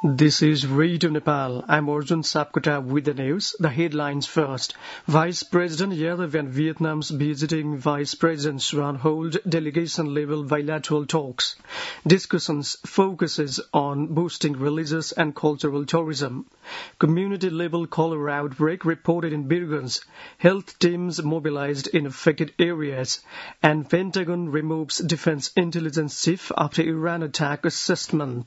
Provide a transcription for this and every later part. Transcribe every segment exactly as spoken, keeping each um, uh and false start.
This is Radio Nepal. I'm Arjun Sapkota with the news. The headlines first. Vice President Yadav and Vietnam's visiting Vice President Suan hold delegation-level bilateral talks. Discussions focuses on boosting religious and cultural tourism. Community-level cholera outbreak reported in Birgunz. Health teams mobilized in affected areas. And Pentagon removes defense intelligence chief after Iran attack assessment.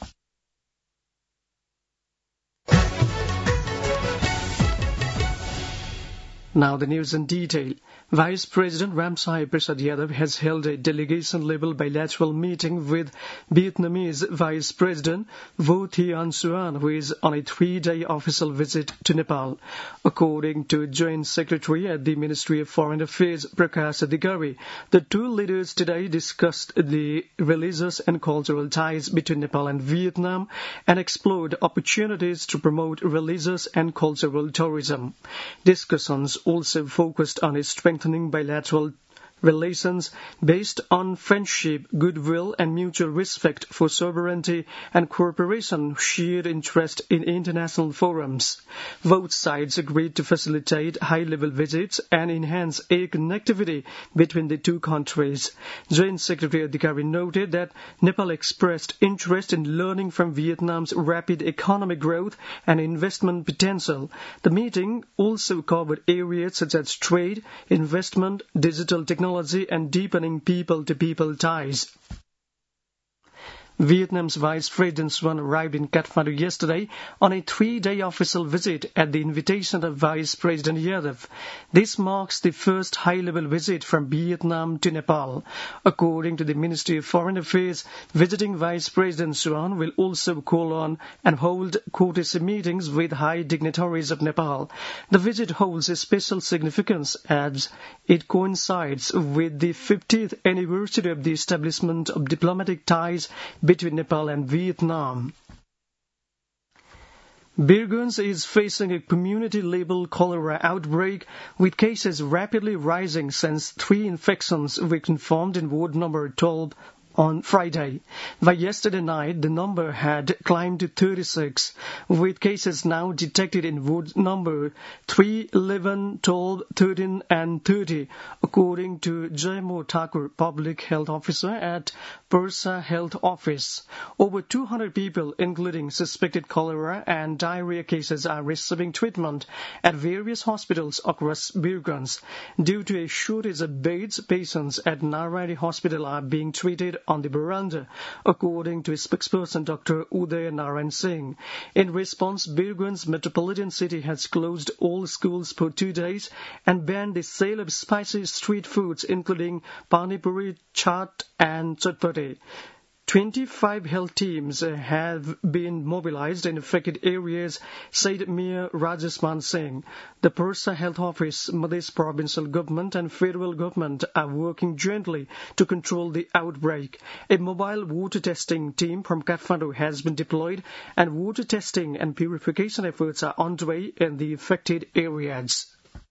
Now the news in detail. Vice President Ramsai Prasad Yadav has held a delegation-level bilateral meeting with Vietnamese Vice President Vo Thi Suan, who is on a three-day official visit to Nepal. According to Joint Secretary at the Ministry of Foreign Affairs, Prakash Adhikari, the two leaders today discussed the religious and cultural ties between Nepal and Vietnam and explored opportunities to promote religious and cultural tourism. Discussions also focused on a strengthening bilateral relations based on friendship, goodwill, and mutual respect for sovereignty and cooperation, shared interest in international forums. Both sides agreed to facilitate high-level visits and enhance air connectivity between the two countries. Joint Secretary Adhikari noted that Nepal expressed interest in learning from Vietnam's rapid economic growth and investment potential. The meeting also covered areas such as trade, investment, digital technology, and deepening people-to-people ties. Vietnam's Vice President Suan arrived in Kathmandu yesterday on a three-day official visit at the invitation of Vice President Yadav. This marks the first high-level visit from Vietnam to Nepal. According to the Ministry of Foreign Affairs, visiting Vice President Suan will also call on and hold courtesy meetings with high dignitaries of Nepal. The visit holds a special significance as it coincides with the fiftieth anniversary of the establishment of diplomatic ties between Nepal and Vietnam. Birgunz is facing a community-level cholera outbreak, with cases rapidly rising since three infections were confirmed in ward number twelve on Friday. By yesterday night, the number had climbed to thirty-six, with cases now detected in ward number three, eleven, twelve, thirteen and thirty, according to Jaymo Thakur, Public Health Officer at Persa Health Office. Over two hundred people, including suspected cholera and diarrhea cases, are receiving treatment at various hospitals across Birgunz. Due to a shortage of beds, patients at Narayani Hospital are being treated on the veranda, according to spokesperson Doctor Uday Narayan Singh. In response, Birgunz Metropolitan City has closed all schools for two days and banned the sale of spicy street foods, including pani puri, chaat, and chatpati. twenty-five health teams have been mobilized in affected areas, said Mayor Rajesman Singh. The Persa Health Office, Madhya Provincial Government and Federal Government are working jointly to control the outbreak. A mobile water testing team from Kathmandu has been deployed, and water testing and purification efforts are underway in the affected areas.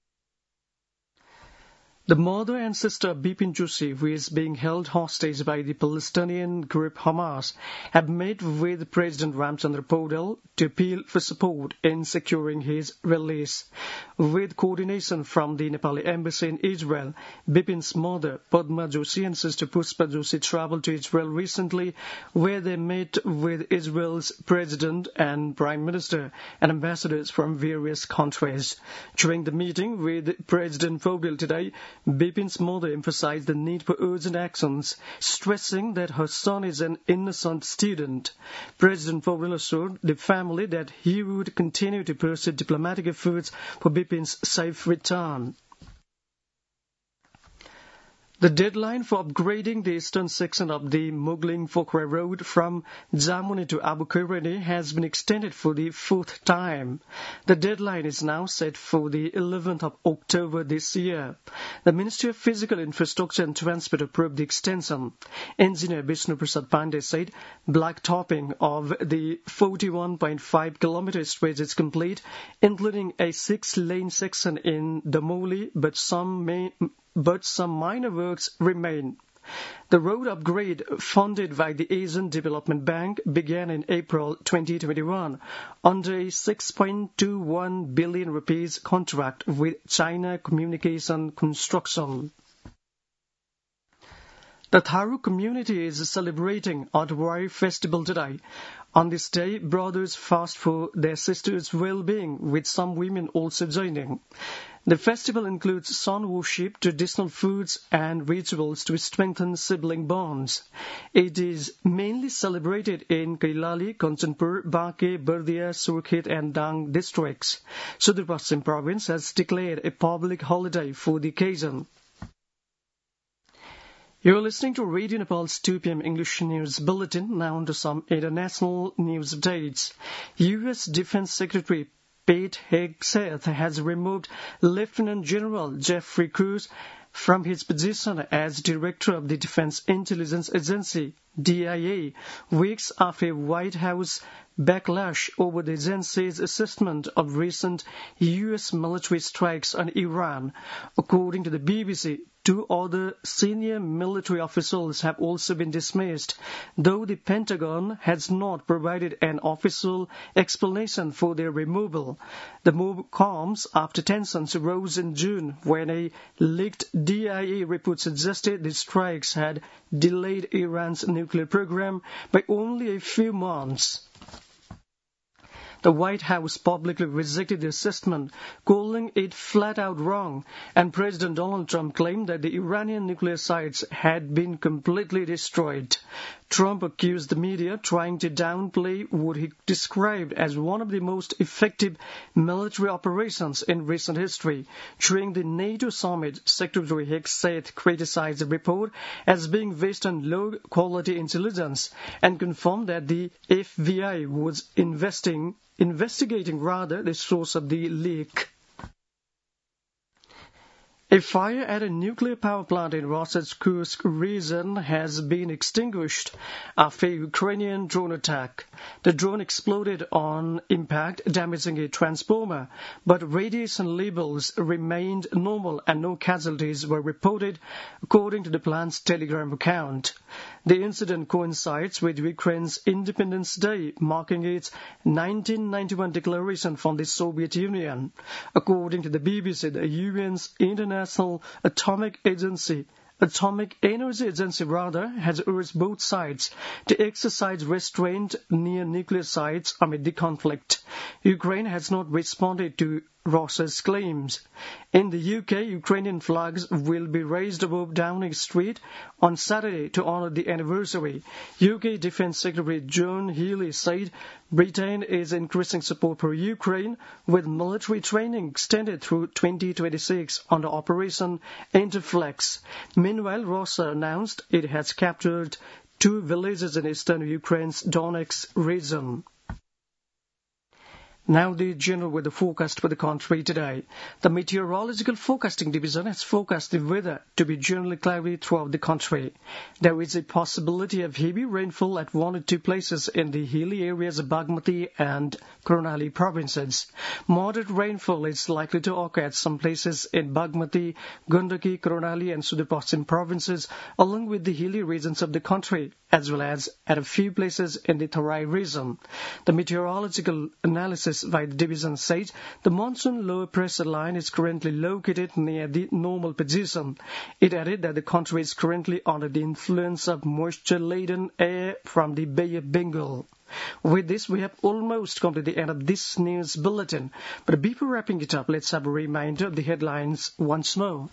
The mother and sister of Bipin Joshi, who is being held hostage by the Palestinian group Hamas, have met with President Ramchandra Paudel to appeal for support in securing his release. With coordination from the Nepali embassy in Israel, Bipin's mother, Padma Joshi, and sister Puspa Joshi traveled to Israel recently, where they met with Israel's president and prime minister and ambassadors from various countries. During the meeting with President Paudel today, Bipin's mother emphasized the need for urgent actions, stressing that her son is an innocent student. President Paudel assured the family that he would continue to pursue diplomatic efforts for Bipin's safe return. The deadline for upgrading the eastern section of the Mugling-Pokhara Road from Jamuni to Abu Kairani has been extended for the fourth time. The deadline is now set for the eleventh of October this year. The Ministry of Physical Infrastructure and Transport approved the extension. Engineer Vishnu Prasad Pandey said blacktopping of the forty-one point five kilometer stretch is complete, including a six-lane section in Damoli, but some may but some minor works remain. The road upgrade, funded by the Asian Development Bank, began in April twenty twenty-one under a six point two one billion rupees contract with China Communication Construction. The Tharu community is celebrating Otwai festival today. On this day, brothers fast for their sisters' well-being, with some women also joining. The festival includes sun worship, traditional foods, and rituals to strengthen sibling bonds. It is mainly celebrated in Kailali, Kanchanpur, Bankhe, Bardia, Surkhet, and Dang districts. Sudar Paschim province has declared a public holiday for the occasion. You're listening to Radio Nepal's two p.m. English News Bulletin. Now on to some international news updates. U S Defense Secretary Pete Hegseth has removed Lieutenant General Jeffrey Cruz from his position as Director of the Defense Intelligence Agency, D I A, weeks after a White House backlash over the agency's assessment of recent U S military strikes on Iran. According to the B B C, two other senior military officials have also been dismissed, though the Pentagon has not provided an official explanation for their removal. The move comes after tensions rose in June when a leaked D I A report suggested the strikes had delayed Iran's nuclear program by only a few months. The White House publicly rejected the assessment, calling it flat-out wrong, and President Donald Trump claimed that the Iranian nuclear sites had been completely destroyed. Trump accused the media trying to downplay what he described as one of the most effective military operations in recent history. During the NATO summit, Secretary Hegseth criticized the report as being based on low-quality intelligence and confirmed that the F B I was investing investigating rather the source of the leak. A fire at a nuclear power plant in Russia's Kursk region has been extinguished after a Ukrainian drone attack. The drone exploded on impact, damaging a transformer, but radiation levels remained normal and no casualties were reported, according to the plant's Telegram account. The incident coincides with Ukraine's Independence Day, marking its nineteen ninety-one declaration from the Soviet Union. According to the B B C, the U N's International Atomic Agency Atomic Energy Agency rather has urged both sides to exercise restraint near nuclear sites amid the conflict. Ukraine has not responded to Russia's claims. In the U K, Ukrainian flags will be raised above Downing Street on Saturday to honour the anniversary. U K Defence Secretary John Healey said Britain is increasing support for Ukraine with military training extended through twenty twenty-six under Operation Interflex. Meanwhile, Russia announced it has captured two villages in eastern Ukraine's Donetsk region. Now the general weather forecast for the country today. The Meteorological Forecasting Division has forecast the weather to be generally cloudy throughout the country. There is a possibility of heavy rainfall at one or two places in the hilly areas of Bagmati and Karnali provinces. Moderate rainfall is likely to occur at some places in Bagmati, Gandaki, Karnali and Sudar Paschim provinces, along with the hilly regions of the country, as well as at a few places in the Tarai region. The meteorological analysis by the division says the monsoon low pressure line is currently located near the normal position. It added that the country is currently under the influence of moisture-laden air from the Bay of Bengal. With this, we have almost come to the end of this news bulletin. But before wrapping it up, let's have a reminder of the headlines once more.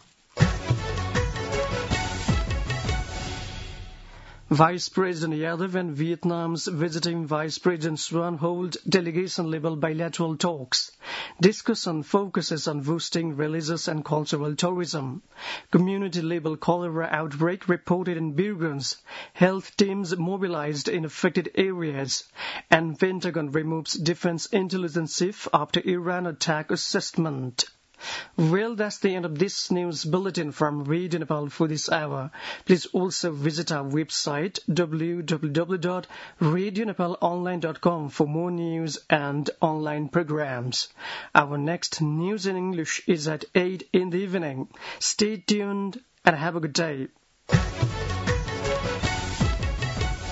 Vice President Yadav and Vietnam's visiting Vice President Swan hold delegation-level bilateral talks. Discussion focuses on boosting religious and cultural tourism. Community-level cholera outbreak reported in Birgunz. Health teams mobilized in affected areas. And Pentagon removes defense intelligence chief after Iran attack assessment. Well, that's the end of this news bulletin from Radio Nepal for this hour. Please also visit our website w w w dot radio nepal online dot com for more news and online programs. Our next news in English is at eight in the evening. Stay tuned and have a good day.